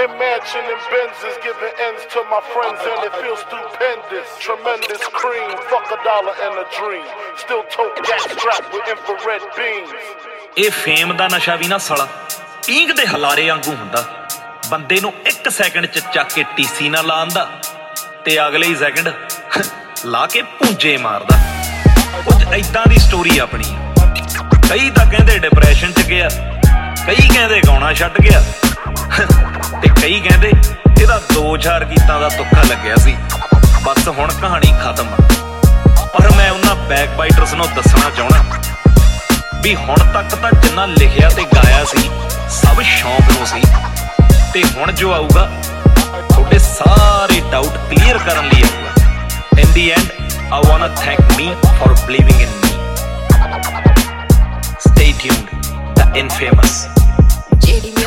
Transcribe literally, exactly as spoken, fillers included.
Imagining Benzes giving ends to my friends and it feels stupendous. Tremendous cream, fuck a dollar and a dream. Still tote gas strapped with infrared beams. ਇਹ fame ਦਾ ਨਸ਼ਾ ਵੀ ਨਾ ਸਾਲਾ ਪੀਂਘ ਦੇ ਹਲਾਰੇ ਵਾਂਗੂ ਹੁੰਦਾ, ਬੰਦੇ ਨੂੰ ਇੱਕ ਸੈਕਿੰਡ ਚ ਚੱਕ ਕੇ ਟੀਸੀ ਨਾ ਲਾਉਂਦਾ ਤੇ ਅਗਲੇ ਹੀ ਸੈਕਿੰਡ ਲਾ ਕੇ ਭੂੰਜੇ ਮਾਰਦਾ। ਕੁਝ ਏਦਾਂ ਦੀ ਸਟੋਰੀ ਆਪਣੀ। ਕਈ ਤਾਂ ਕਹਿੰਦੇ ਡਿਪਰੈਸ਼ਨ ਚ ਗਿਆ, ਕਈ ਕਹਿੰਦੇ ਗਾਉਣਾ ਛੱਡ ਗਿਆ ਤੇ ਕਈ ਕਹਿੰਦੇ ਇਹਦਾ ਦੋ ਚਾਰ ਗੀਤਾਂ ਦਾ ਤੁੱਕਾ ਲੱਗਿਆ ਸੀ, ਬਸ ਹੁਣ ਕਹਾਣੀ ਖਤਮ। ਪਰ ਮੈਂ ਉਹਨਾਂ ਬੈਕ ਬਾਈਟਰਸ ਨੂੰ ਦੱਸਣਾ ਚਾਹੁੰਦਾ ਵੀ ਹੁਣ ਤੱਕ ਤਾਂ ਜਿੰਨਾ ਲਿਖਿਆ ਤੇ ਗਾਇਆ ਸੀ ਸਭ ਸ਼ੌਂਕ ਨੂੰ ਸੀ, ਤੇ ਹੁਣ ਜੋ ਆਊਗਾ ਤੁਹਾਡੇ ਸਾਰੇ ਡਾਊਟ ਕਲੀਅਰ ਕਰਨ ਲਈ ਆਊਗਾ। In the end, I wanna thank me for believing in me. Stay tuned, the infamous.